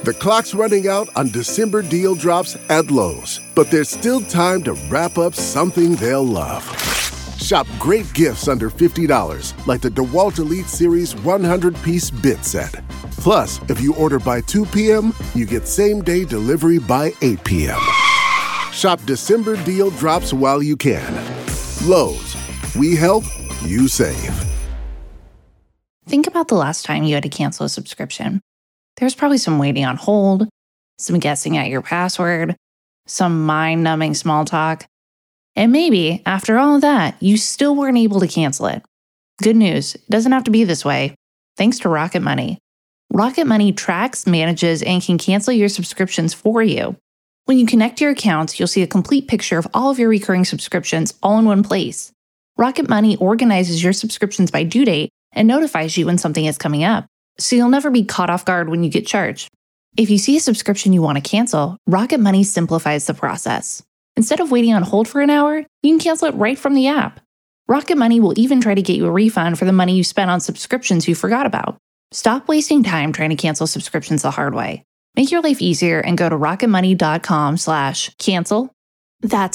The clock's running out on December deal drops at Lowe's, but there's still time to wrap up something they'll love. Shop great gifts under $50, like the DeWalt Elite Series 100-piece bit set. Plus, if you order by 2 p.m., you get same-day delivery by 8 p.m. Shop December deal drops while you can. Lowe's, we help, you save. Think about the last time you had to cancel a subscription. There's probably some waiting on hold, some guessing at your password, some mind-numbing small talk. And maybe, after all of that, you still weren't able to cancel it. Good news, it doesn't have to be this way. Thanks to Rocket Money. Rocket Money tracks, manages, and can cancel your subscriptions for you. When you connect your accounts, you'll see a complete picture of all of your recurring subscriptions all in one place. Rocket Money organizes your subscriptions by due date and notifies you when something is coming up, so you'll never be caught off guard when you get charged. If you see a subscription you want to cancel, Rocket Money simplifies the process. Instead of waiting on hold for an hour, you can cancel it right from the app. Rocket Money will even try to get you a refund for the money you spent on subscriptions you forgot about. Stop wasting time trying to cancel subscriptions the hard way. Make your life easier and go to rocketmoney.com/cancel. That's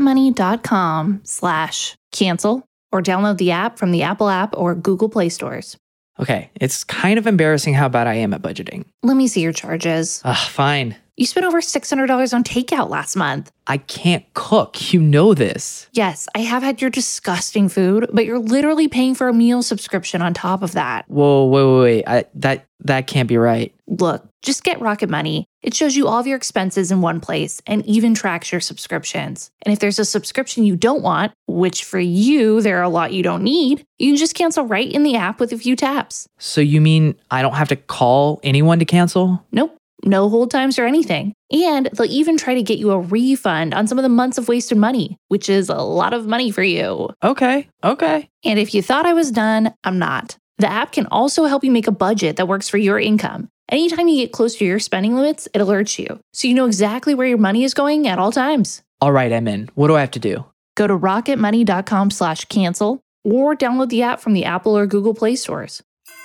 rocketmoney.com/cancel, or download the app from the Apple App or Google Play stores. Okay, it's kind of embarrassing how bad I am at budgeting. Let me see your charges. Fine. You spent over $600 on takeout last month. I can't cook. You know this. Yes, I have had your disgusting food, but you're literally paying for a meal subscription on top of that. Whoa, wait. That can't be right. Look, just get Rocket Money. It shows you all of your expenses in one place and even tracks your subscriptions. And if there's a subscription you don't want, which for you, there are a lot you don't need, you can just cancel right in the app with a few taps. So you mean I don't have to call anyone to cancel? Nope. No hold times or anything. And they'll even try to get you a refund on some of the months of wasted money, which is a lot of money for you. Okay. And if you thought I was done, I'm not. The app can also help you make a budget that works for your income. Anytime you get close to your spending limits, it alerts you, so you know exactly where your money is going at all times. All right, I'm in. What do I have to do? Go to rocketmoney.com/cancel or download the app from the Apple or Google Play stores.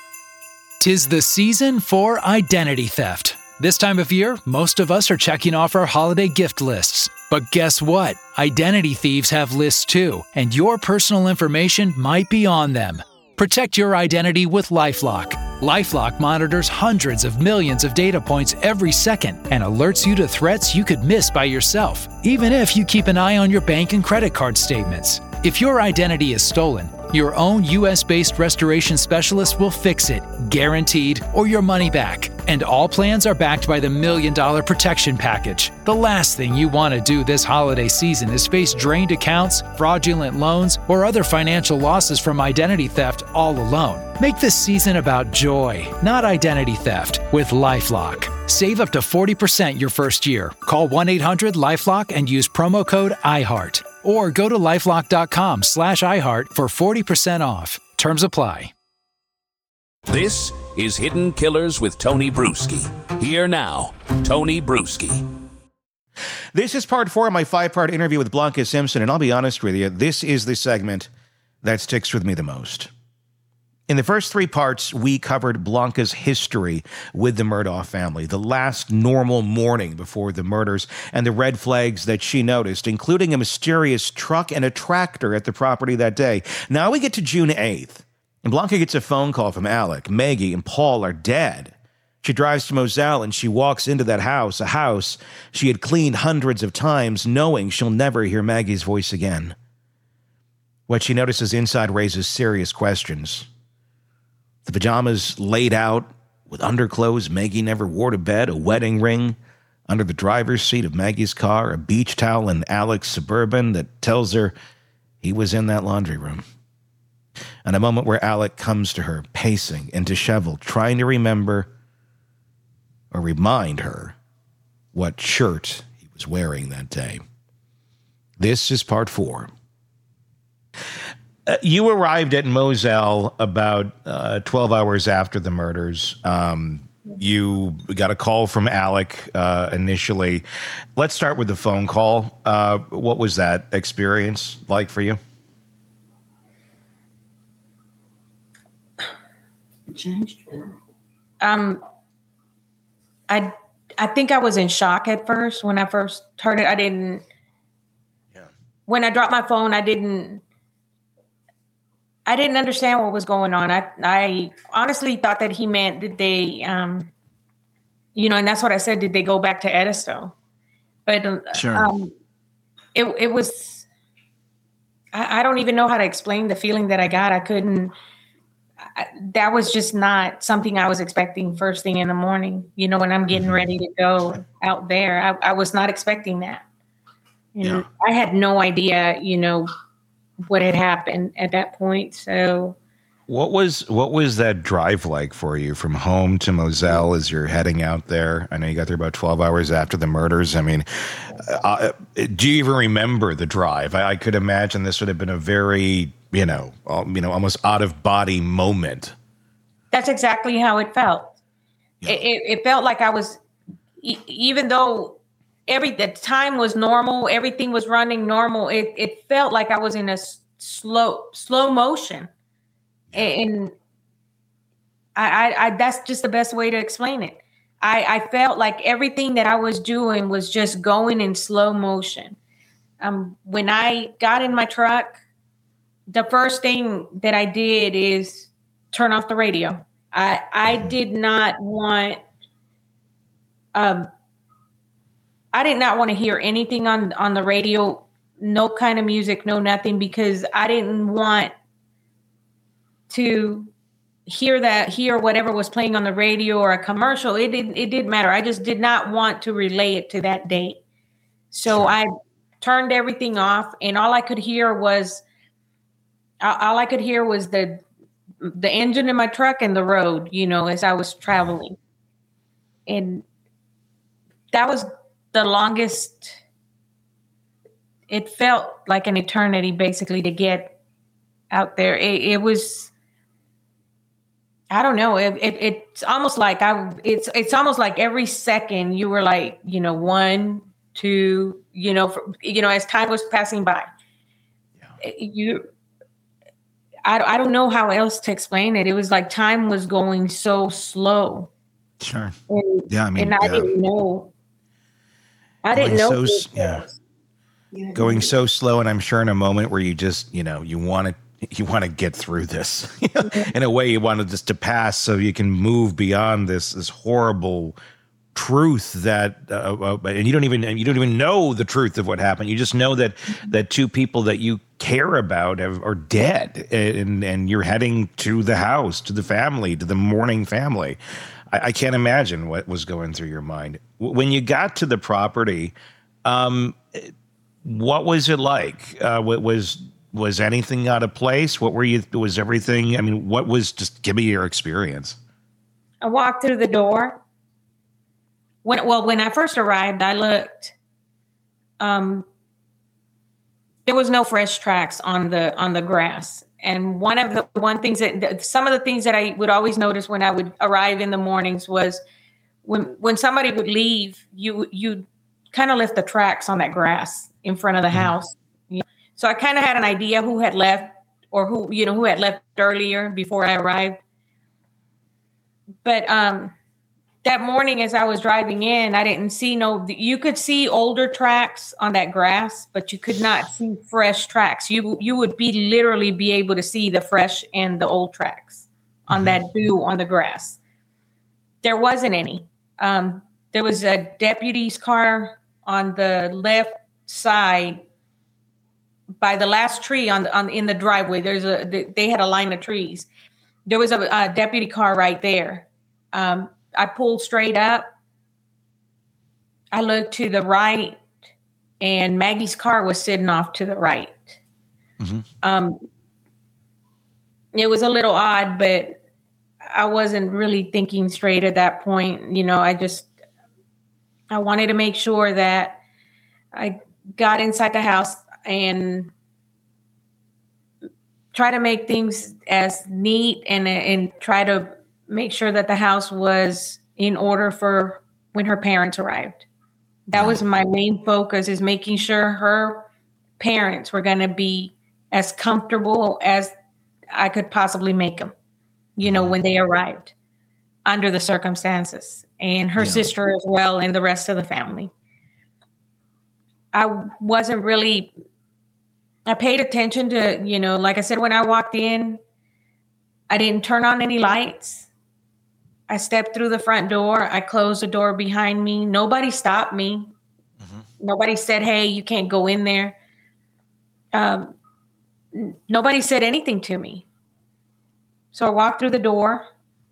'Tis the season for identity theft. This time of year, most of us are checking off our holiday gift lists. But guess what? Identity thieves have lists too, and your personal information might be on them. Protect your identity with LifeLock. LifeLock monitors hundreds of millions of data points every second and alerts you to threats you could miss by yourself, even if you keep an eye on your bank and credit card statements. If your identity is stolen, your own US-based restoration specialist will fix it, guaranteed, or your money back. And all plans are backed by the $1 Million Protection Package. The last thing you want to do this holiday season is face drained accounts, fraudulent loans, or other financial losses from identity theft all alone. Make this season about joy, not identity theft, with LifeLock. Save up to 40% your first year. Call 1-800-LifeLock and use promo code IHEART. Or go to lifelock.com/iHeart for 40% off. Terms apply. This is Hidden Killers with Tony Bruschi. Here now, Tony Bruschi. This is part 4 of my 5-part interview with Blanca Simpson, and I'll be honest with you, this is the segment that sticks with me the most. In the first 3 parts, we covered Blanca's history with the Murdaugh family, the last normal morning before the murders, and the red flags that she noticed, including a mysterious truck and a tractor at the property that day. Now we get to June 8th, and Blanca gets a phone call from Alec. Maggie and Paul are dead. She drives to Moselle, and she walks into that house, a house she had cleaned hundreds of times, knowing she'll never hear Maggie's voice again. What she notices inside raises serious questions. The pajamas laid out with underclothes Maggie never wore to bed, a wedding ring under the driver's seat of Maggie's car, a beach towel in Alec's Suburban that tells her he was in that laundry room. And a moment where Alec comes to her, pacing and disheveled, trying to remember or remind her what shirt he was wearing that day. This is part 4. You arrived at Moselle about 12 hours after the murders. You got a call from Alec initially. Let's start with the phone call. What was that experience like for you? I I think I was in shock at first when I first heard it. I didn't. Yeah. When I dropped my phone, I didn't understand what was going on. I honestly thought that he meant that they, and that's what I said. Did they go back to Edisto? But Sure. It was. I don't even know how to explain the feeling that I got. I couldn't. That was just not something I was expecting first thing in the morning. When I'm getting ready to go out there, I was not expecting that. And I had no idea, what had happened at that point. So what was that drive like for you from home to Moselle as you're heading out there? I know you got there about 12 hours after the murders. I mean, do you even remember the drive? I could imagine this would have been a very, almost out of body moment. That's exactly how it felt. Yeah. It felt like I was, even though the time was normal, everything was running normal. It felt like I was in a slow motion, and I that's just the best way to explain it. I felt like everything that I was doing was just going in slow motion. When I got in my truck, the first thing that I did is turn off the radio. I did not want. I did not want to hear anything on the radio, no kind of music, no nothing, because I didn't want to hear whatever was playing on the radio or a commercial. It didn't matter. I just did not want to relay it to that date. So I turned everything off, and all I could hear was the engine in my truck and the road, as I was traveling. And that was the longest. It felt like an eternity, basically, to get out there. It was, I don't know. It's almost like it's almost like every second you were like, 1, 2, as time was passing by. Yeah. I don't know how else to explain it. It was like time was going so slow. Sure. And I didn't know. I didn't know. Going so slow, and I'm sure in a moment where you just, you want to get through this. In a way, you wanted this to pass so you can move beyond this horrible truth that, and you don't even know the truth of what happened. You just know that two people that you care about are dead, and you're heading to the house, to the family, to the mourning family. I can't imagine what was going through your mind when you got to the property. What was it like? Was anything out of place? Was everything? I mean, just give me your experience. I walked through the door. When I first arrived, I looked. There was no fresh tracks on the grass. And some of the things that I would always notice when I would arrive in the mornings was when somebody would leave, you kind of left the tracks on that grass in front of the house. So I kind of had an idea who had left, or who had left earlier before I arrived. But that morning, as I was driving in, I didn't see you could see older tracks on that grass, but you could not see fresh tracks. You would literally be able to see the fresh and the old tracks on that dew on the grass. There wasn't any. There was a deputy's car on the left side by the last tree in the driveway. They had a line of trees. There was a deputy car right there. I pulled straight up. I looked to the right, and Maggie's car was sitting off to the right. Mm-hmm. It was a little odd, but I wasn't really thinking straight at that point. I wanted to make sure that I got inside the house and try to make things as neat and try to make sure that the house was in order for when her parents arrived. That was my main focus, is making sure her parents were going to be as comfortable as I could possibly make them, when they arrived. under the circumstances, and her sister as well, and the rest of the family. I paid attention to, like I said, when I walked in, I didn't turn on any lights. I stepped through the front door. I closed the door behind me. Nobody stopped me. Nobody said, hey, you can't go in there. Nobody said anything to me. So I walked through the door.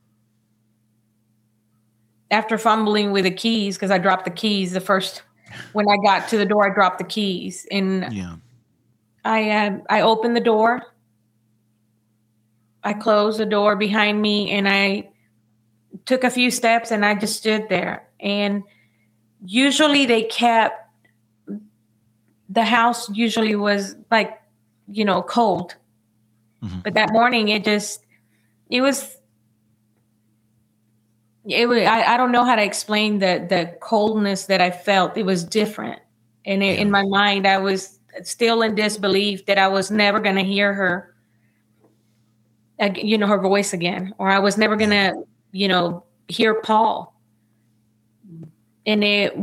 After fumbling with the keys, because I dropped the keys when I got to the door, I dropped the keys. And I opened the door. I closed the door behind me, and I took a few steps, and I just stood there. And usually the house usually was like, cold. But that morning I don't know how to explain the coldness that I felt. It was different. And in my mind, I was still in disbelief that I was never going to hear her, her voice again, or I was never going to, hear Paul. And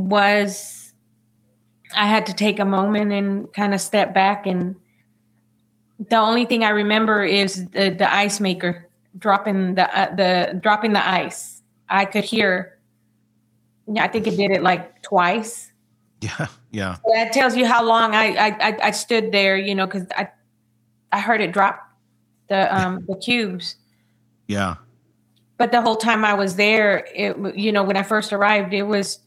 I had to take a moment and kind of step back. And the only thing I remember is the ice maker dropping the ice. I could hear, I think it did it like twice. Yeah. So that tells you how long I stood there, because I heard it drop the cubes. Yeah. But the whole time I was there, when I first arrived, it was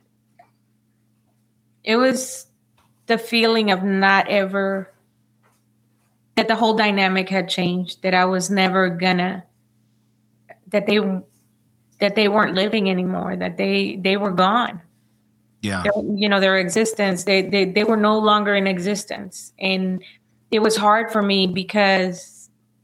the feeling of not ever, that the whole dynamic had changed, that I was never gonna, that they weren't living anymore, that they were gone. Yeah. Their existence, they were no longer in existence. And it was hard for me because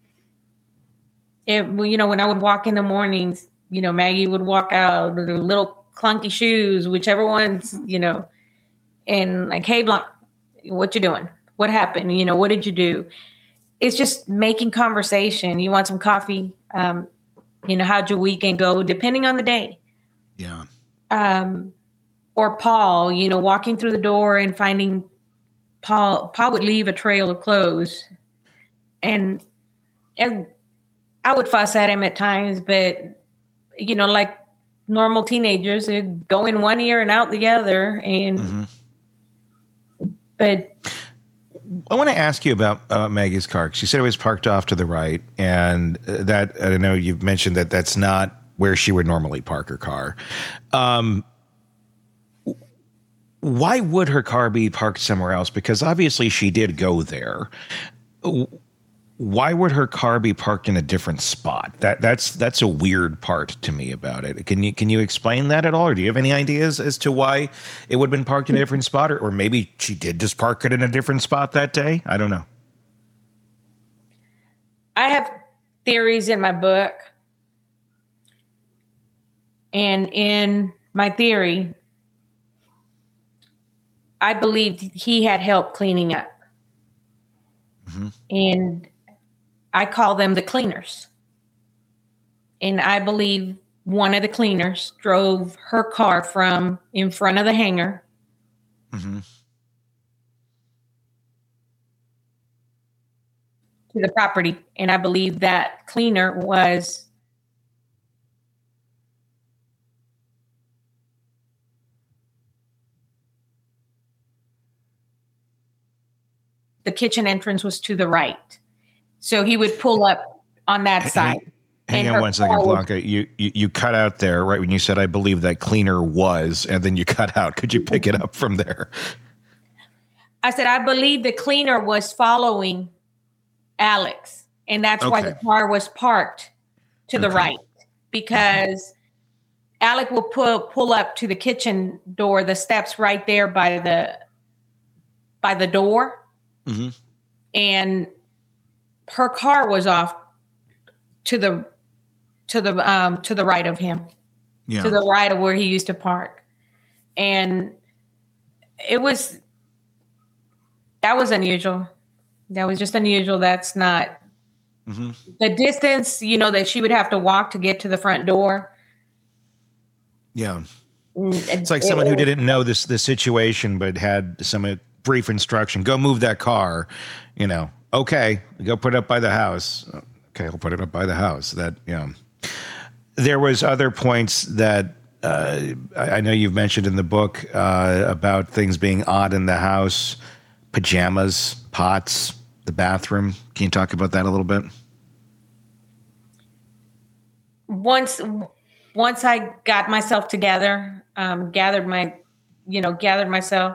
when I would walk in the mornings, Maggie would walk out with her little clunky shoes, whichever ones, and like, hey, Blanc, what you doing? What happened? What did you do? It's just making conversation. You want some coffee? How'd your weekend go? Depending on the day. Yeah. Or Paul, walking through the door and finding Paul would leave a trail of clothes, and I would fuss at him at times, but like normal teenagers, it'd go in one ear and out the other. And but I want to ask you about Maggie's car. She said it was parked off to the right, and that, I don't know, you've mentioned that that's not where she would normally park her car. Why would her car be parked somewhere else? Because obviously she did go there. Why would her car be parked in a different spot? That's a weird part to me about it. Can you explain that at all, or do you have any ideas as to why it would have been parked in a different spot, or maybe she did just park it in a different spot that day? I don't know. I have theories in my book, and in my theory, I believed he had help cleaning up, and I call them the cleaners. And I believe one of the cleaners drove her car from in front of the hangar to the property. And I believe that cleaner was the kitchen entrance was to the right. So he would pull up on that side. Hang on one second, Blanca. You cut out there right when you said, I believe that cleaner was, and then you cut out. Could you pick it up from there? I said, I believe the cleaner was following Alex. And that's why the car was parked to the right. Because Alex will pull up to the kitchen door, the steps right there by the door. And her car was off to the right of him, to the right of where he used to park. And that was unusual. That was just unusual. That's not the distance, that she would have to walk to get to the front door. Yeah. It's like someone who didn't know the situation, but had some brief instruction. Go move that car. Okay, go put it up by the house. Okay, I'll put it up by the house. There was other points that I know you've mentioned in the book about things being odd in the house, pajamas, pots, the bathroom. Can you talk about that a little bit? Once I got myself together, gathered myself,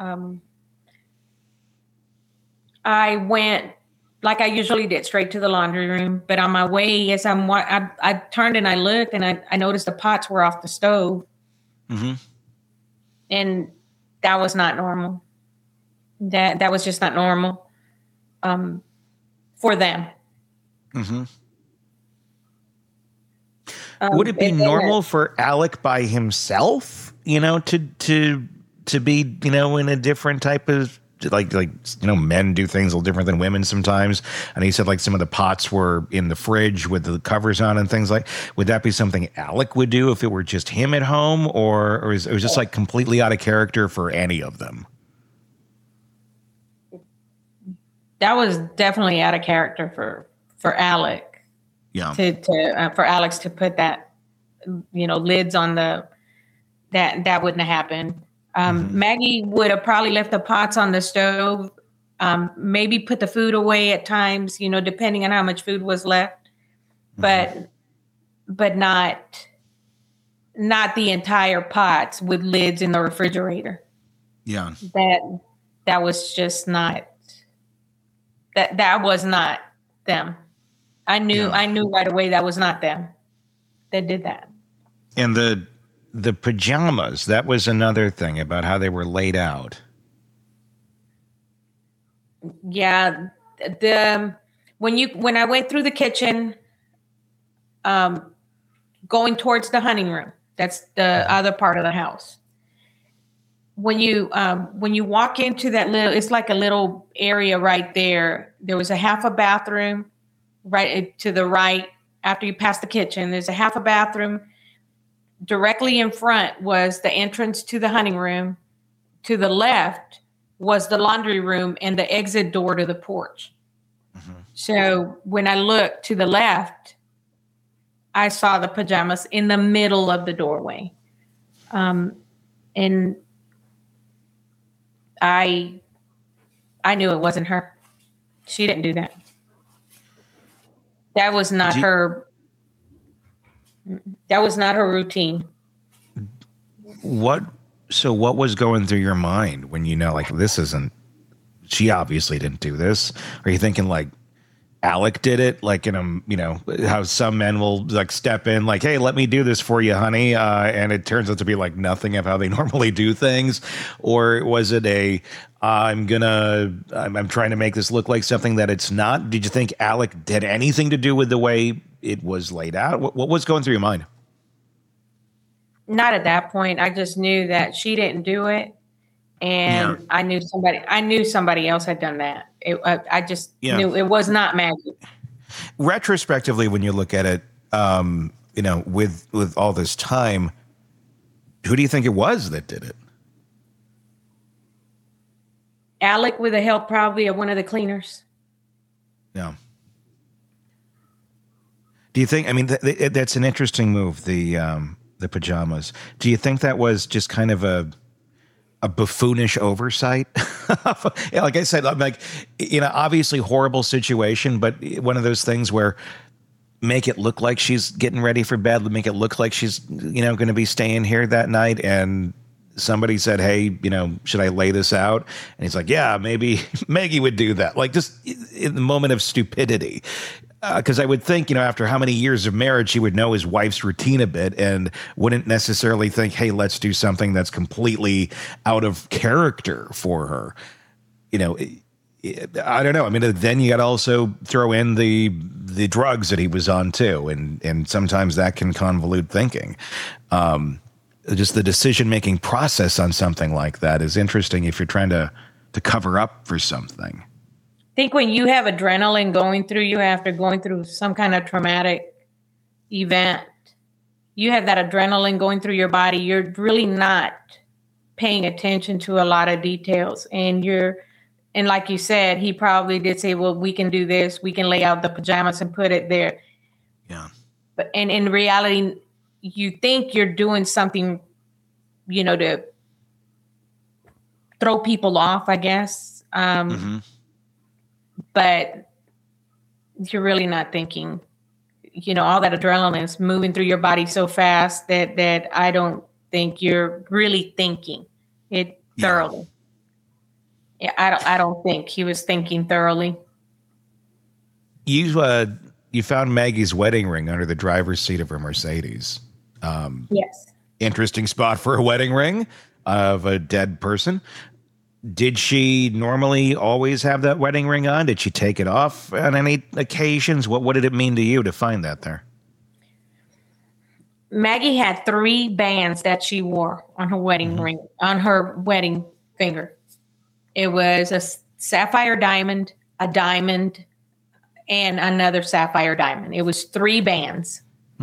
I went like I usually did, straight to the laundry room. But on my way, as I turned and I looked, and I noticed the pots were off the stove. Mm-hmm. And that was not normal. That was just not normal for them. Mm-hmm. Would it be normal for Alec by himself, to be, in a different type of, men do things a little different than women sometimes. And he said some of the pots were in the fridge with the covers on and things would that be something Alec would do if it were just him at home, or is it was just completely out of character for any of them? That was definitely out of character for Alec. Yeah. For Alex to put that, lids on that wouldn't have happened. Maggie would have probably left the pots on the stove, maybe put the food away at times, depending on how much food was left, but not the entire pots with lids in the refrigerator. Yeah. That was just not, that was not them. I knew right away that was not them that did that. And the pajamas, that was another thing about how they were laid out. Yeah. When I went through the kitchen, going towards the hunting room, that's the other part of the house. When you walk into that it's like a little area right there. There was a half a bathroom right to the right. After you pass the kitchen, there's a half a bathroom. Directly in front was the entrance to the hunting room. To the left was the laundry room and the exit door to the porch. Mm-hmm. So when I looked to the left, I saw the pajamas in the middle of the doorway. And I knew it wasn't her. She didn't do that. That was not her. That was not her routine. What was going through your mind when this isn't, she obviously didn't do this? Are you thinking Alec did it? How some men will step in hey, let me do this for you, honey. And it turns out to be nothing of how they normally do things. Or was it I'm trying to make this look like something that it's not? Did you think Alec had anything to do with the way it was laid out? What was going through your mind? Not at that point. I just knew that she didn't do it. And I knew somebody else had done that. I just knew it was not Maggie. Retrospectively, when you look at it, with all this time, who do you think it was that did it? Alec, with the help probably of one of the cleaners. Yeah. Do you think? I mean, that's an interesting move. The pajamas. Do you think that was just kind of a buffoonish oversight? Like I said, I'm obviously horrible situation, but one of those things where make it look like she's getting ready for bed, make it look like she's, going to be staying here that night. And somebody said, hey, should I lay this out? And he's like, yeah, maybe Maggie would do that. Just in the moment of stupidity. Because I would think, after how many years of marriage, he would know his wife's routine a bit and wouldn't necessarily think, hey, let's do something that's completely out of character for her. I don't know. I mean, then you got to also throw in the drugs that he was on too. And sometimes that can convolute thinking. Just the decision-making process on something like that is interesting if you're trying to cover up for something. I think when you have adrenaline going through you after going through some kind of traumatic event, you have that adrenaline going through your body. You're really not paying attention to a lot of details. And like you said, he probably did say, well, we can do this. We can lay out the pajamas and put it there. Yeah. But and in reality, you think you're doing something, to throw people off, I guess. But you're really not thinking, all that adrenaline is moving through your body so fast that I don't think you're really thinking it thoroughly. Yeah, I don't think he was thinking thoroughly. You found Maggie's wedding ring under the driver's seat of her Mercedes. Yes. Interesting spot for a wedding ring of a dead person. Did she normally always have that wedding ring on? Did she take it off on any occasions? What did it mean to you to find that there? Maggie had 3 bands that she wore on her wedding ring, on her wedding finger. It was a sapphire diamond, a diamond, and another sapphire diamond. It was 3 bands.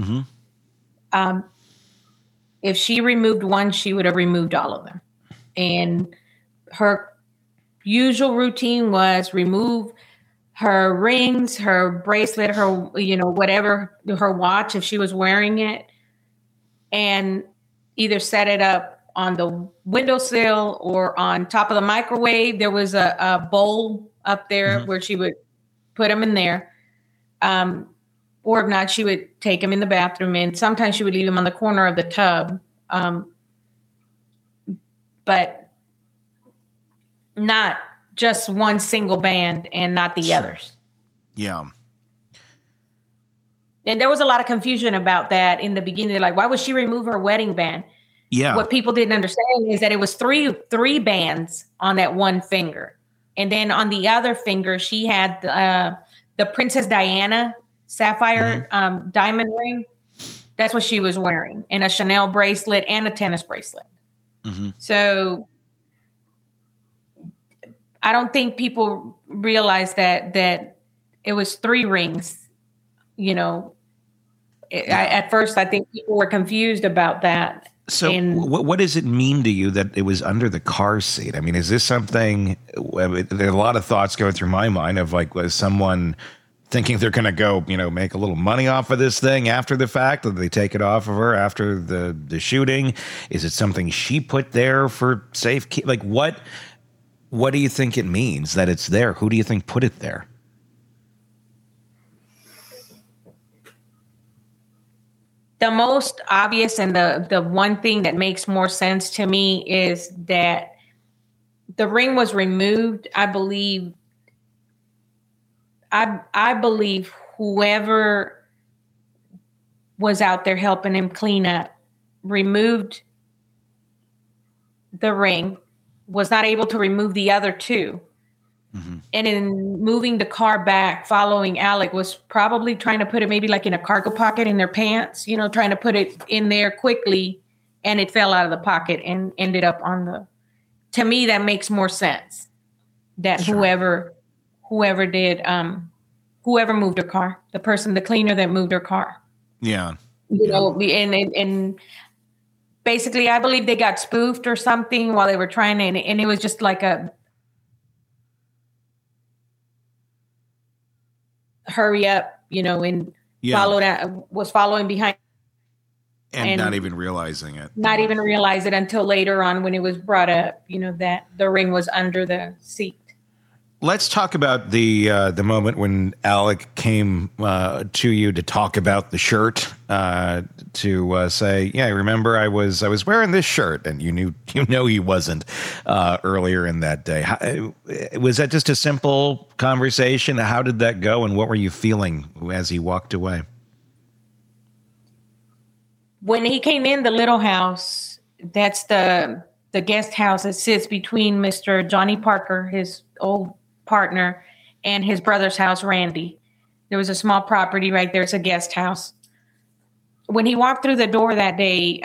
If she removed one, she would have removed all of them. And her usual routine was remove her rings, her bracelet, her, whatever, her watch, if she was wearing it, and either set it up on the windowsill or on top of the microwave. There was a bowl up there where she would put them in there. Or if not, she would take them in the bathroom, and sometimes she would leave them on the corner of the tub. But not just one single band and not the others. Yeah. And there was a lot of confusion about that in the beginning. They're like, why would she remove her wedding band? Yeah. What people didn't understand is that it was three bands on that one finger. And then on the other finger, she had the Princess Diana sapphire diamond ring. That's what she was wearing, and a Chanel bracelet and a tennis bracelet. So I don't think people realize that it was 3 rings. At first, I think people were confused about that. So what does it mean to you that it was under the car seat? I mean, is this something, there are a lot of thoughts going through my mind of like, was someone thinking they're going to go, make a little money off of this thing after the fact? Did they take it off of her after the shooting? Is it something she put there for safekeeping? Like what do you think it means that it's there? Who do you think put it there? The most obvious and the one thing that makes more sense to me is that the ring was removed. I believe whoever was out there helping him clean up removed the ring, was not able to remove the other 2. And in moving the car back, following Alec, was probably trying to put it maybe like in a cargo pocket in their pants, trying to put it in there quickly, and it fell out of the pocket and ended up on the, to me, that makes more sense. That whoever moved her car, the cleaner that moved her car. Yeah. And basically I believe they got spoofed or something while they were trying to, and it was just like a hurry up, was following behind. And not even realizing it. Not even realize it until later on when it was brought up, that the ring was under the seat. Let's talk about the moment when Alec came to you to talk about the shirt, to say, "Yeah, I remember I was wearing this shirt," and you know he wasn't earlier in that day. Was that just a simple conversation? How did that go, and what were you feeling as he walked away? When he came in the little house, that's the guest house that sits between Mr. Johnny Parker, his old partner, and his brother's house, Randy. There was a small property right there. It's a guest house. When he walked through the door that day,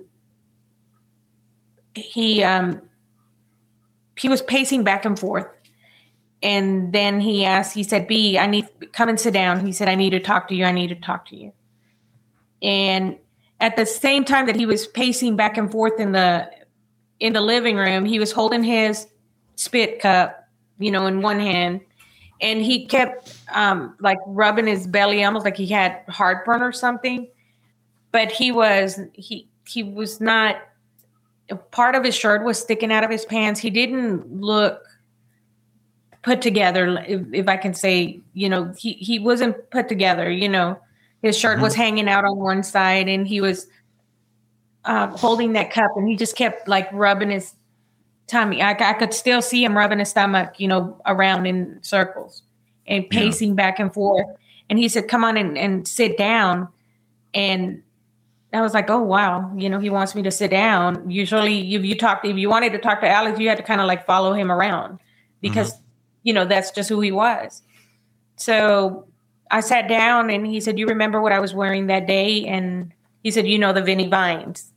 he was pacing back and forth. And then he said, come and sit down. He said, I need to talk to you. And at the same time that he was pacing back and forth in the living room, he was holding his spit cup, in one hand, and he kept like rubbing his belly, almost like he had heartburn or something. But he was not. Part of his shirt was sticking out of his pants. He didn't look put together, if I can say. He wasn't put together. His shirt was hanging out on one side, and he was holding that cup, and he just kept like rubbing his tummy. I could still see him rubbing his stomach, around in circles and pacing back and forth. And he said, "Come on and sit down." And I was like, "Oh, wow. He wants me to sit down." Usually if you wanted to talk to Alex, you had to kind of like follow him around because, that's just who he was. So I sat down and he said, "You remember what I was wearing that day?" And he said, the Vinnie Vines.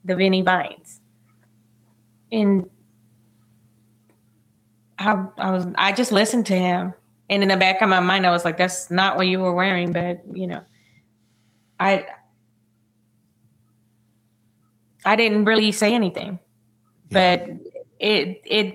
And I just listened to him. And in the back of my mind, I was like, that's not what you were wearing. But, I didn't really say anything, but it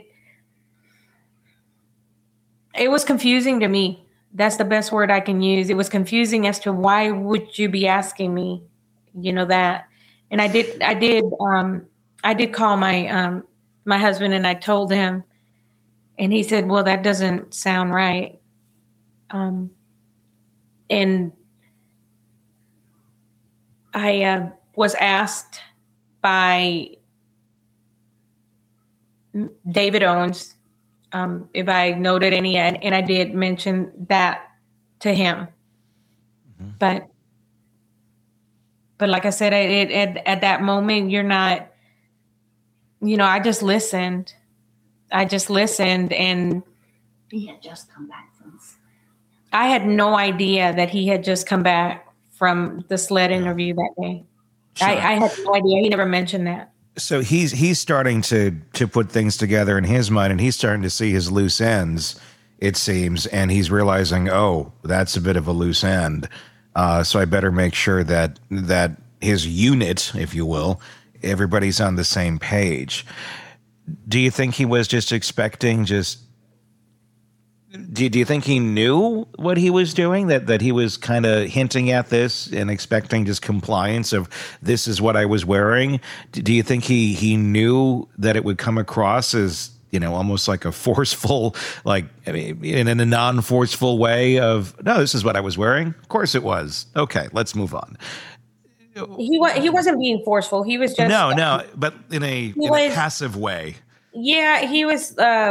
was confusing to me. That's the best word I can use. It was confusing as to why would you be asking me, that. And I did call my husband, and I told him, and he said, "Well, that doesn't sound right." And I was asked by David Owens if I noted any, and I did mention that to him. But like I said, at that moment, you're not, I just listened. And he had just come back from. I had no idea that he had just come back from the SLED interview that day. Sure. I had no idea. He never mentioned that. So he's starting to put things together in his mind, and he's starting to see his loose ends, it seems, and he's realizing, oh, that's a bit of a loose end. So I better make sure that his unit, if you will, everybody's on the same page. Do you think he was just expecting do you think he knew what he was doing? That he was kind of hinting at this and expecting just compliance of this is what I was wearing? Do you think he knew that it would come across as, almost like a forceful, in a non-forceful way of, no, this is what I was wearing? Of course it was. Okay, let's move on. He wasn't being forceful. He was just no, but in a passive way. Yeah, he was.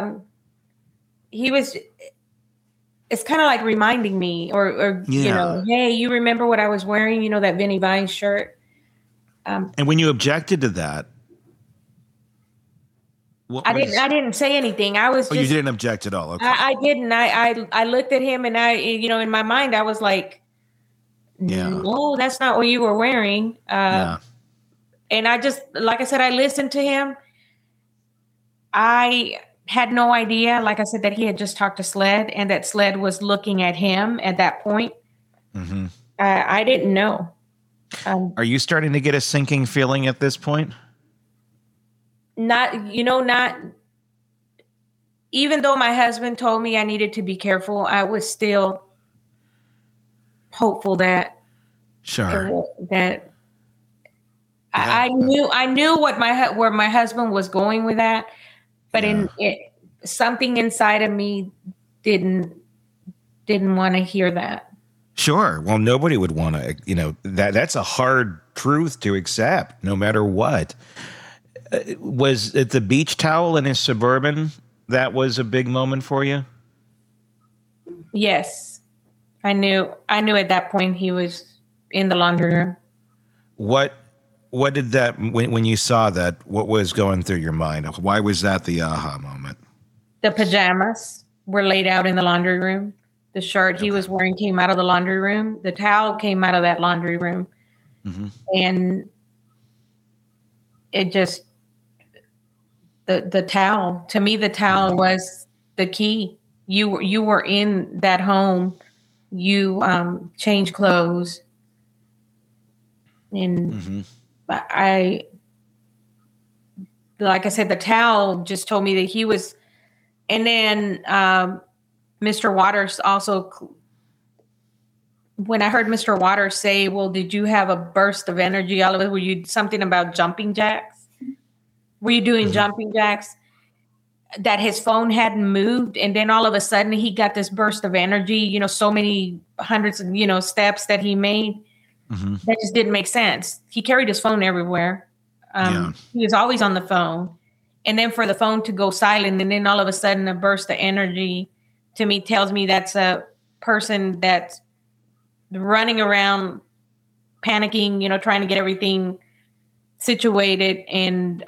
It's kind of like reminding me, or hey, you remember what I was wearing? That Vinnie Vines shirt. And when you objected to that, I didn't say anything. I was. You didn't object at all. Okay. I didn't. I looked at him, and in my mind, I was like, no, that's not what you were wearing. And I just, like I said, I listened to him. I had no idea, like I said, that he had just talked to SLED and that SLED was looking at him at that point. Mm-hmm. I didn't know. Are you starting to get a sinking feeling at this point? Not, even though my husband told me I needed to be careful, I was still hopeful that. Sure. That I knew where my husband was going with that. But something inside of me didn't want to hear that. Sure. Well, nobody would want to, that's a hard truth to accept, no matter what. Was it the beach towel in his Suburban that was a big moment for you? Yes. I knew at that point he was in the laundry room. What did that, when you saw that, what was going through your mind? Why was that the aha moment? The pajamas were laid out in the laundry room. The shirt he was wearing came out of the laundry room. The towel came out of that laundry room. Mm-hmm. And it just, the towel, to me, the towel was the key. You were in that home. You changed clothes. And Like I said, the towel just told me that he was, and then Mr. Waters also, when I heard Mr. Waters say, well, did you have a burst of energy? All of it, were you something about jumping jacks? Were you doing jumping jacks? That his phone hadn't moved. And then all of a sudden he got this burst of energy, so many hundreds of, steps that he made. That just didn't make sense. He carried his phone everywhere. He was always on the phone. And then for the phone to go silent and then all of a sudden a burst of energy to me tells me that's a person that's running around panicking, trying to get everything situated and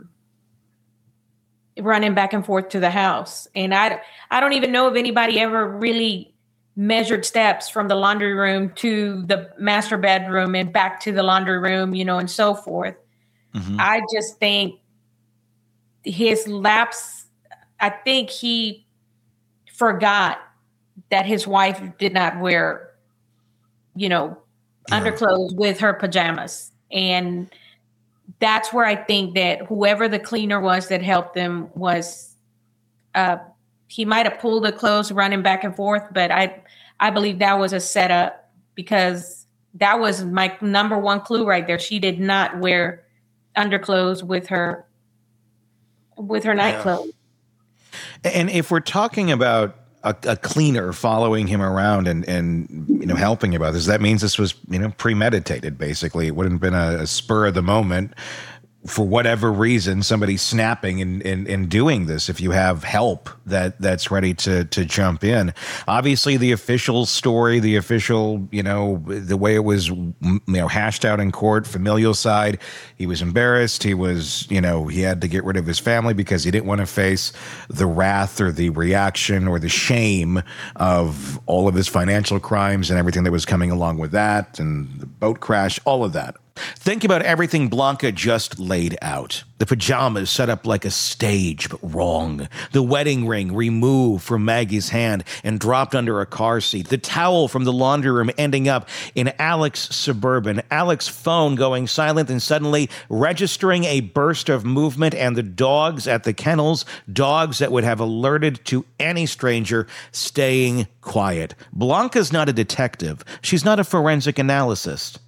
running back and forth to the house. And I don't even know if anybody ever really measured steps from the laundry room to the master bedroom and back to the laundry room, and so forth. I just think his lapse, I think he forgot that his wife did not wear, underclothes with her pajamas. And that's where I think that whoever the cleaner was that helped them was, he might have pulled the clothes running back and forth, but I believe that was a setup because that was my number one clue right there. She did not wear underclothes with her nightclothes. And if we're talking about a cleaner following him around and helping about this, that means this was premeditated. Basically, it wouldn't have been a spur of the moment. For whatever reason, somebody snapping and doing this. If you have help that's ready to jump in, obviously the official story, the official the way it was hashed out in court, familial side, he was embarrassed. He was he had to get rid of his family because he didn't want to face the wrath or the reaction or the shame of all of his financial crimes and everything that was coming along with that, and the boat crash, all of that. Think about everything Blanca just laid out. The pajamas set up like a stage, but wrong. The wedding ring removed from Maggie's hand and dropped under a car seat. The towel from the laundry room ending up in Alex's Suburban. Alex's phone going silent and suddenly registering a burst of movement, and the dogs at the kennels, dogs that would have alerted to any stranger, staying quiet. Blanca's not a detective. She's not a forensic analyst.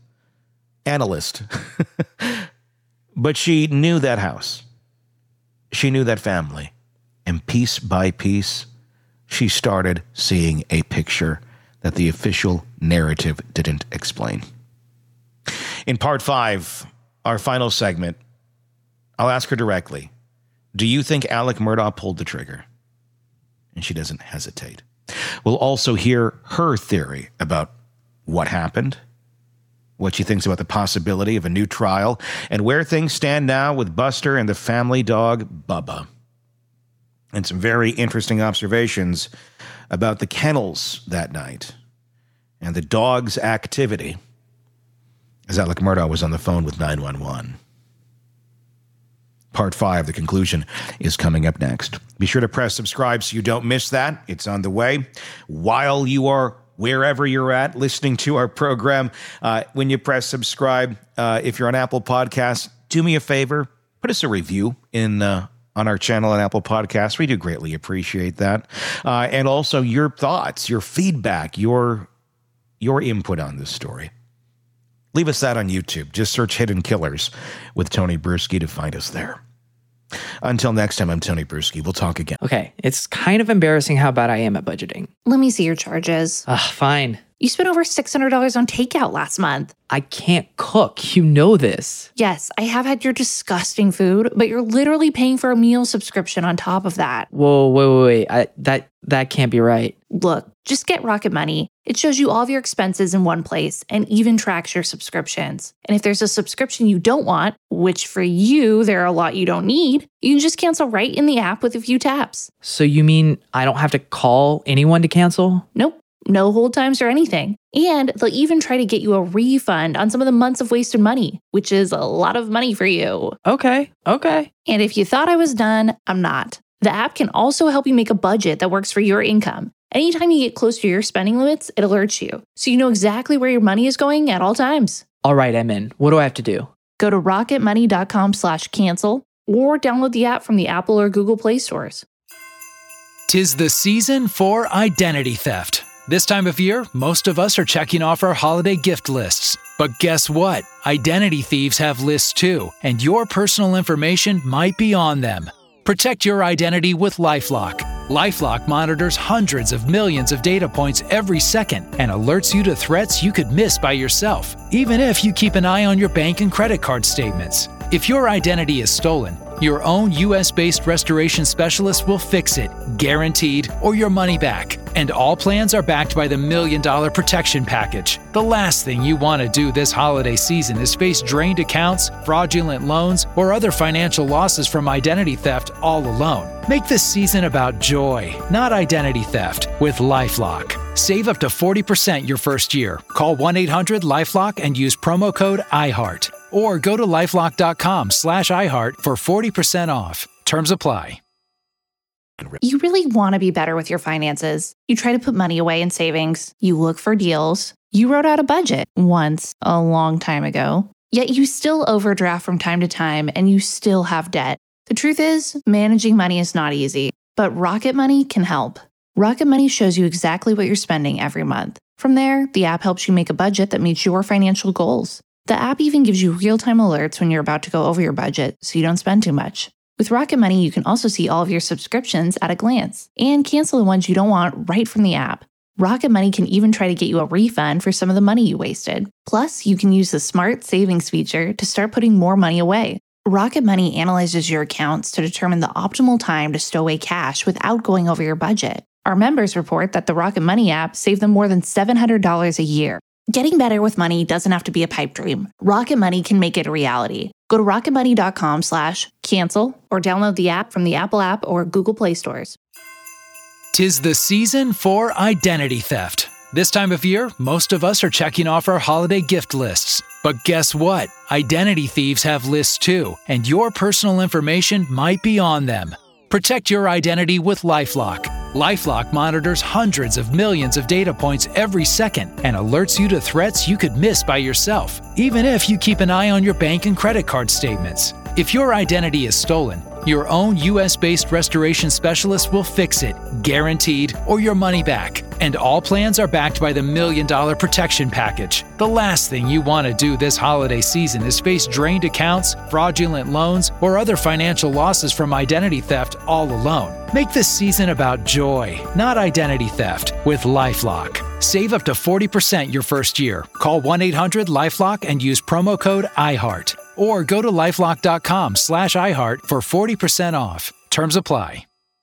But she knew that house. She knew that family. And piece by piece, she started seeing a picture that the official narrative didn't explain. In part 5, our final segment, I'll ask her directly, do you think Alec Murdaugh pulled the trigger? And she doesn't hesitate. We'll also hear her theory about what happened, what she thinks about the possibility of a new trial, and where things stand now with Buster and the family dog, Bubba. And some very interesting observations about the kennels that night and the dog's activity as Alec Murdaugh was on the phone with 911. Part 5, the conclusion, is coming up next. Be sure to press subscribe so you don't miss that. It's on the way. While you are wherever you're at listening to our program, when you press subscribe, if you're on Apple Podcasts, do me a favor, put us a review on our channel on Apple Podcasts. We do greatly appreciate that. And also your thoughts, your feedback, your input on this story. Leave us that on YouTube. Just search Hidden Killers with Tony Bruschi to find us there. Until next time, I'm Tony Bruschi. We'll talk again. Okay, it's kind of embarrassing how bad I am at budgeting. Let me see your charges. Fine. You spent over $600 on takeout last month. I can't cook. You know this. Yes, I have had your disgusting food, but you're literally paying for a meal subscription on top of that. Whoa, wait. That can't be right. Look, just get Rocket Money. It shows you all of your expenses in one place and even tracks your subscriptions. And if there's a subscription you don't want, which for you, there are a lot you don't need, you can just cancel right in the app with a few taps. So you mean I don't have to call anyone to cancel? Nope. No hold times or anything. And they'll even try to get you a refund on some of the months of wasted money, which is a lot of money for you. Okay. And if you thought I was done, I'm not. The app can also help you make a budget that works for your income. Anytime you get close to your spending limits, it alerts you, so you know exactly where your money is going at all times. All right, I'm in. What do I have to do? Go to rocketmoney.com/cancel or download the app from the Apple or Google Play stores. 'Tis the season for identity theft. This time of year, most of us are checking off our holiday gift lists. But guess what? Identity thieves have lists too, and your personal information might be on them. Protect your identity with LifeLock. LifeLock monitors hundreds of millions of data points every second and alerts you to threats you could miss by yourself, even if you keep an eye on your bank and credit card statements. If your identity is stolen, your own US-based restoration specialist will fix it, guaranteed, or your money back. And all plans are backed by the $1 Million Protection Package. The last thing you want to do this holiday season is face drained accounts, fraudulent loans, or other financial losses from identity theft all alone. Make this season about joy, not identity theft, with LifeLock. Save up to 40% your first year. Call 1-800-LifeLock and use promo code IHEART. Or go to lifelock.com/iHeart for 40% off. Terms apply. You really want to be better with your finances. You try to put money away in savings. You look for deals. You wrote out a budget once, a long time ago. Yet you still overdraft from time to time and you still have debt. The truth is, managing money is not easy, but Rocket Money can help. Rocket Money shows you exactly what you're spending every month. From there, the app helps you make a budget that meets your financial goals. The app even gives you real-time alerts when you're about to go over your budget so you don't spend too much. With Rocket Money, you can also see all of your subscriptions at a glance and cancel the ones you don't want right from the app. Rocket Money can even try to get you a refund for some of the money you wasted. Plus, you can use the Smart Savings feature to start putting more money away. Rocket Money analyzes your accounts to determine the optimal time to stow away cash without going over your budget. Our members report that the Rocket Money app saved them more than $700 a year. Getting better with money doesn't have to be a pipe dream. Rocket Money can make it a reality. Go to rocketmoney.com/cancel or download the app from the Apple app or Google Play stores. 'Tis the season for identity theft. This time of year, most of us are checking off our holiday gift lists. But guess what? Identity thieves have lists too, and your personal information might be on them. Protect your identity with LifeLock. LifeLock monitors hundreds of millions of data points every second and alerts you to threats you could miss by yourself, even if you keep an eye on your bank and credit card statements. If your identity is stolen, your own US-based restoration specialist will fix it, guaranteed, or your money back. And all plans are backed by the $1 Million Protection Package. The last thing you want to do this holiday season is face drained accounts, fraudulent loans, or other financial losses from identity theft all alone. Make this season about joy, not identity theft, with LifeLock. Save up to 40% your first year. Call 1-800-LifeLock and use promo code IHEART. Or go to lifelock.com/iHeart for 40% off. Terms apply.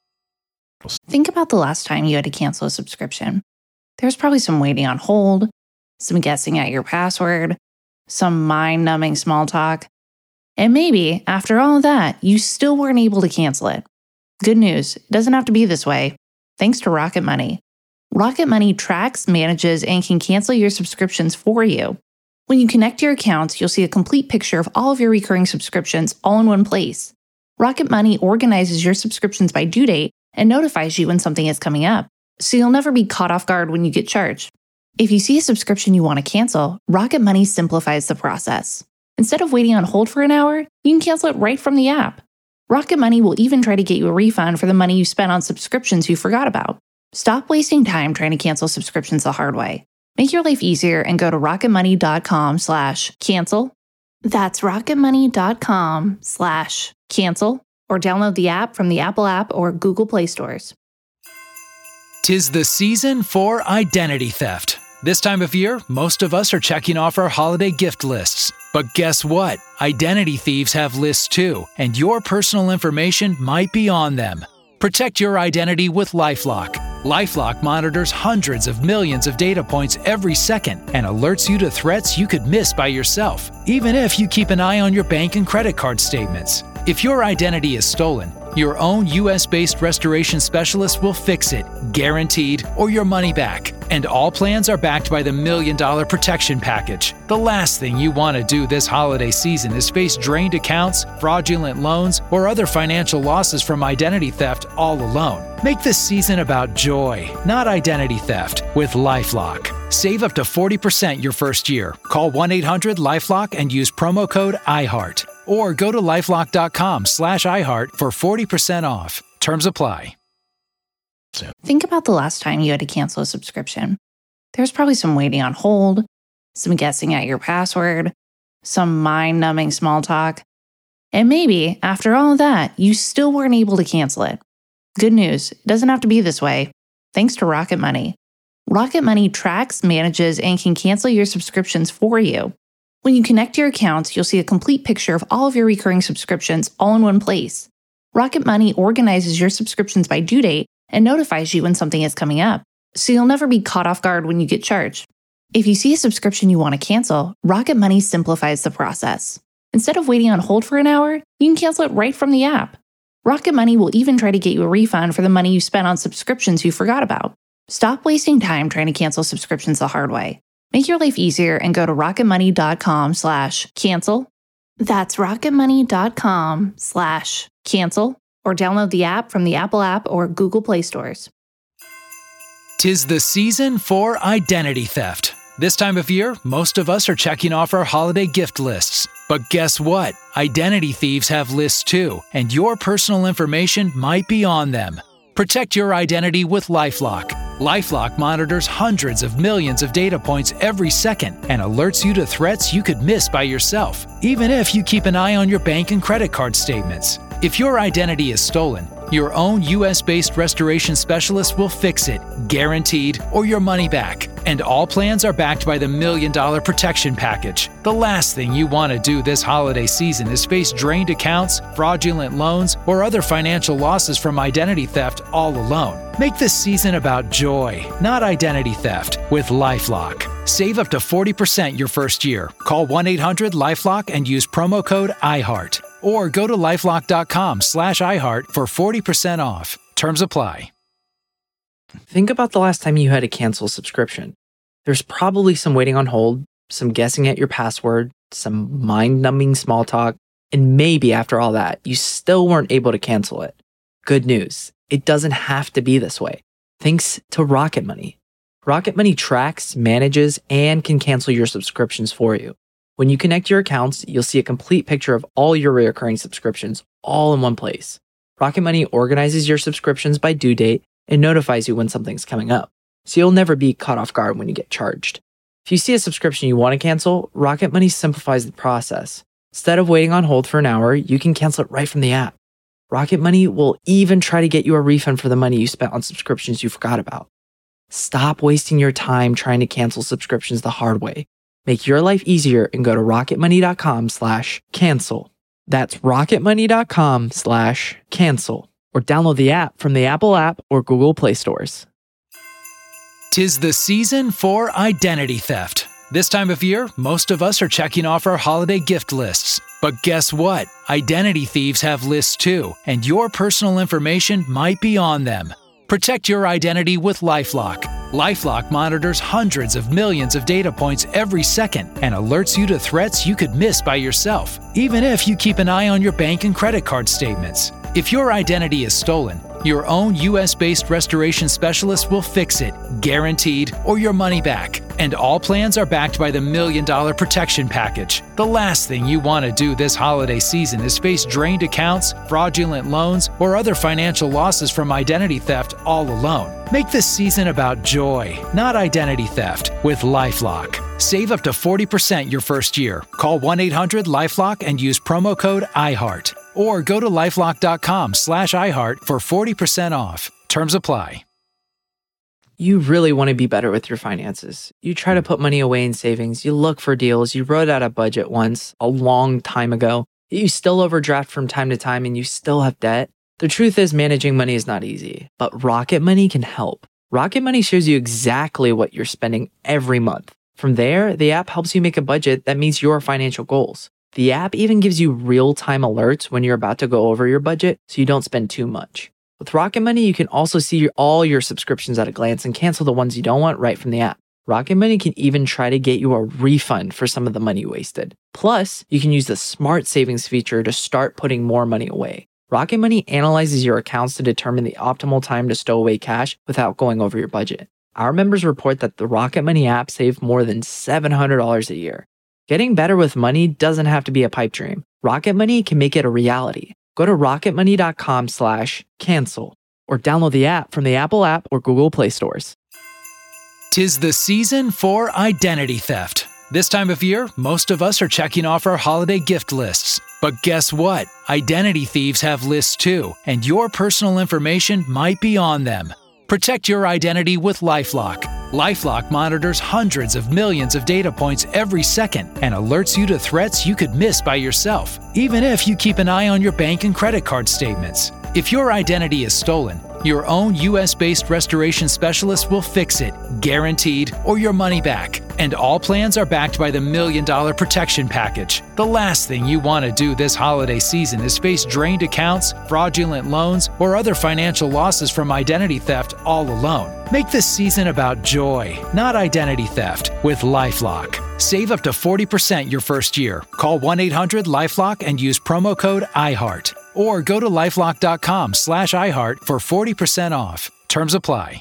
Think about the last time you had to cancel a subscription. There's probably some waiting on hold, some guessing at your password, some mind-numbing small talk, and maybe, after all of that, you still weren't able to cancel it. Good news, it doesn't have to be this way, thanks to Rocket Money. Rocket Money tracks, manages, and can cancel your subscriptions for you. When you connect your accounts, you'll see a complete picture of all of your recurring subscriptions all in one place. Rocket Money organizes your subscriptions by due date and notifies you when something is coming up, so you'll never be caught off guard when you get charged. If you see a subscription you want to cancel, Rocket Money simplifies the process. Instead of waiting on hold for an hour, you can cancel it right from the app. Rocket Money will even try to get you a refund for the money you spent on subscriptions you forgot about. Stop wasting time trying to cancel subscriptions the hard way. Make your life easier and go to rocketmoney.com/cancel. That's rocketmoney.com/cancel or download the app from the Apple app or Google Play stores. 'Tis the season for identity theft. This time of year, most of us are checking off our holiday gift lists. But guess what? Identity thieves have lists too, and your personal information might be on them. Protect your identity with LifeLock. LifeLock monitors hundreds of millions of data points every second and alerts you to threats you could miss by yourself, even if you keep an eye on your bank and credit card statements. If your identity is stolen, Your own US-based restoration specialist will fix it, guaranteed, or your money back. And all plans are backed by the $1 Million Protection Package. The last thing you want to do this holiday season is face drained accounts, fraudulent loans, or other financial losses from identity theft all alone. Make this season about joy, not identity theft, with LifeLock. Save up to 40% your first year. Call 1-800-LifeLock and use promo code IHEART. Or go to lifelock.com/iHeart for 40% off. Terms apply. Think about the last time you had to cancel a subscription. There's probably some waiting on hold, some guessing at your password, some mind-numbing small talk. And maybe, after all of that, you still weren't able to cancel it. Good news, it doesn't have to be this way. Thanks to Rocket Money. Rocket Money tracks, manages, and can cancel your subscriptions for you. When you connect your accounts, you'll see a complete picture of all of your recurring subscriptions all in one place. Rocket Money organizes your subscriptions by due date and notifies you when something is coming up, so you'll never be caught off guard when you get charged. If you see a subscription you want to cancel, Rocket Money simplifies the process. Instead of waiting on hold for an hour, you can cancel it right from the app. Rocket Money will even try to get you a refund for the money you spent on subscriptions you forgot about. Stop wasting time trying to cancel subscriptions the hard way. Make your life easier and go to rocketmoney.com/cancel. That's rocketmoney.com/cancel, or download the app from the Apple App or Google Play stores. 'Tis the season for identity theft. This time of year, most of us are checking off our holiday gift lists. But guess what? Identity thieves have lists too, and your personal information might be on them. Protect your identity with LifeLock. LifeLock monitors hundreds of millions of data points every second and alerts you to threats you could miss by yourself, even if you keep an eye on your bank and credit card statements. If your identity is stolen, your own US-based restoration specialist will fix it, guaranteed, or your money back. And all plans are backed by the $1 Million Protection Package. The last thing you want to do this holiday season is face drained accounts, fraudulent loans, or other financial losses from identity theft all alone. Make this season about joy, not identity theft, with LifeLock. Save up to 40% your first year. Call 1-800-LifeLock and use promo code IHEART. Or go to lifelock.com/iHeart for 40% off. Terms apply. Think about the last time you had to cancel a subscription. There's probably some waiting on hold, some guessing at your password, some mind-numbing small talk, and maybe after all that, you still weren't able to cancel it. Good news, it doesn't have to be this way. Thanks to Rocket Money. Rocket Money tracks, manages, and can cancel your subscriptions for you. When you connect your accounts, you'll see a complete picture of all your recurring subscriptions all in one place. Rocket Money organizes your subscriptions by due date and notifies you when something's coming up, so you'll never be caught off guard when you get charged. If you see a subscription you want to cancel, Rocket Money simplifies the process. Instead of waiting on hold for an hour, you can cancel it right from the app. Rocket Money will even try to get you a refund for the money you spent on subscriptions you forgot about. Stop wasting your time trying to cancel subscriptions the hard way. Make your life easier and go to rocketmoney.com/cancel. That's rocketmoney.com/cancel. Or download the app from the Apple App or Google Play stores. 'Tis the season for identity theft. This time of year, most of us are checking off our holiday gift lists. But guess what? Identity thieves have lists too, and your personal information might be on them. Protect your identity with LifeLock. LifeLock monitors hundreds of millions of data points every second and alerts you to threats you could miss by yourself, even if you keep an eye on your bank and credit card statements. If your identity is stolen, your own US-based restoration specialist will fix it, guaranteed, or your money back. And all plans are backed by the $1 Million Protection Package. The last thing you want to do this holiday season is face drained accounts, fraudulent loans, or other financial losses from identity theft all alone. Make this season about joy, not identity theft, with LifeLock. Save up to 40% your first year. Call 1-800-LifeLock and use promo code IHEART. Or go to lifelock.com/iHeart for 40% off. Terms apply. You really want to be better with your finances. You try to put money away in savings. You look for deals. You wrote out a budget once a long time ago. You still overdraft from time to time and you still have debt. The truth is managing money is not easy, but Rocket Money can help. Rocket Money shows you exactly what you're spending every month. From there, the app helps you make a budget that meets your financial goals. The app even gives you real-time alerts when you're about to go over your budget so you don't spend too much. With Rocket Money, you can also see all your subscriptions at a glance and cancel the ones you don't want right from the app. Rocket Money can even try to get you a refund for some of the money wasted. Plus, you can use the Smart Savings feature to start putting more money away. Rocket Money analyzes your accounts to determine the optimal time to stow away cash without going over your budget. Our members report that the Rocket Money app saved more than $700 a year. Getting better with money doesn't have to be a pipe dream. Rocket Money can make it a reality. Go to rocketmoney.com/cancel or download the app from the Apple app or Google Play stores. 'Tis the season for identity theft. This time of year, most of us are checking off our holiday gift lists. But guess what? Identity thieves have lists too, and your personal information might be on them. Protect your identity with LifeLock. LifeLock monitors hundreds of millions of data points every second and alerts you to threats you could miss by yourself, even if you keep an eye on your bank and credit card statements. If your identity is stolen, your own US-based restoration specialist will fix it, guaranteed, or your money back. And all plans are backed by the $1 Million Protection Package. The last thing you want to do this holiday season is face drained accounts, fraudulent loans, or other financial losses from identity theft all alone. Make this season about joy, not identity theft, with LifeLock. Save up to 40% your first year. Call 1-800-LifeLock and use promo code IHEART. Or go to lifelock.com/iHeart for 40% off. Terms apply.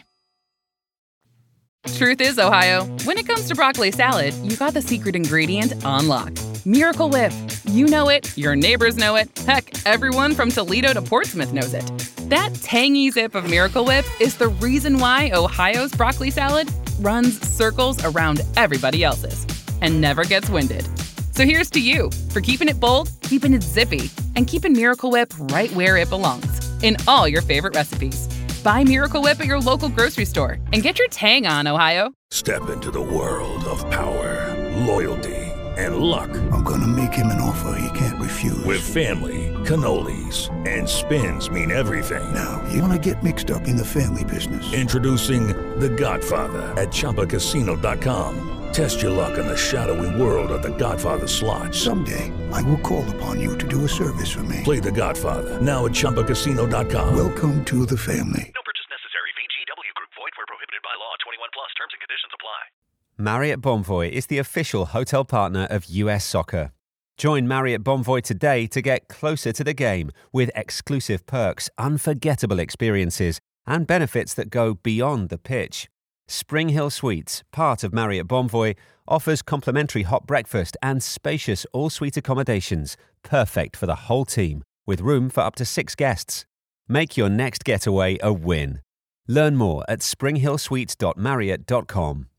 Truth is, Ohio, when it comes to broccoli salad, you got the secret ingredient on lock. Miracle Whip. You know it, your neighbors know it, heck, everyone from Toledo to Portsmouth knows it. That tangy zip of Miracle Whip is the reason why Ohio's broccoli salad runs circles around everybody else's and never gets winded. So here's to you for keeping it bold, keeping it zippy, and keeping Miracle Whip right where it belongs, in all your favorite recipes. Buy Miracle Whip at your local grocery store and get your tang on, Ohio. Step into the world of power, loyalty, and luck. I'm gonna make him an offer he can't refuse. With family, cannolis, and spins mean everything. Now, you wanna get mixed up in the family business. Introducing The Godfather at ChumbaCasino.com. Test your luck in the shadowy world of The Godfather slot. Someday, I will call upon you to do a service for me. Play The Godfather, now at ChumbaCasino.com. Welcome to the family. No purchase necessary. VGW Group. Void where prohibited by law. 21 plus. Terms and conditions apply. Marriott Bonvoy is the official hotel partner of US Soccer. Join Marriott Bonvoy today to get closer to the game with exclusive perks, unforgettable experiences, and benefits that go beyond the pitch. Spring Hill Suites, part of Marriott Bonvoy, offers complimentary hot breakfast and spacious all-suite accommodations, perfect for the whole team, with room for up to 6 guests. Make your next getaway a win. Learn more at springhillsuites.marriott.com.